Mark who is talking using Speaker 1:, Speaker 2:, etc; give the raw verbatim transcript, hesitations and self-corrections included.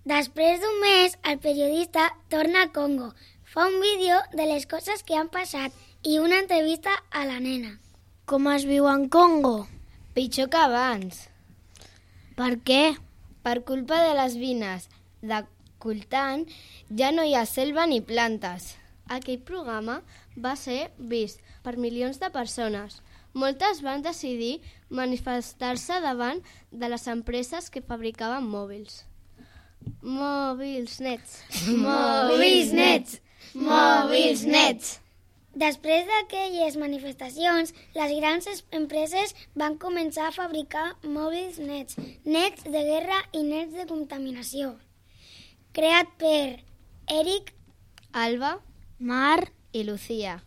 Speaker 1: Després d'un mes, el periodista torna a Congo, fa un vídeo de les coses que han passat i una entrevista a la nena.
Speaker 2: Com es viu en Congo?
Speaker 3: Pitjor que abans.
Speaker 2: Per què?
Speaker 3: Per culpa de les vines de coltan ja no hi ha selva ni plantes. Aquell programa va ser vist per milions de persones. Moltes van decidir manifestar-se davant de les empreses que fabricaven mòbils. Mòbils nets.
Speaker 1: Mòbils nets. Mòbils nets. Després d'aquelles manifestacions, les grans empreses van començar a fabricar mòbils nets, nets de guerra i nets de contaminació. Creat per Eric,
Speaker 3: Alba,
Speaker 2: Mar
Speaker 3: i Lucía.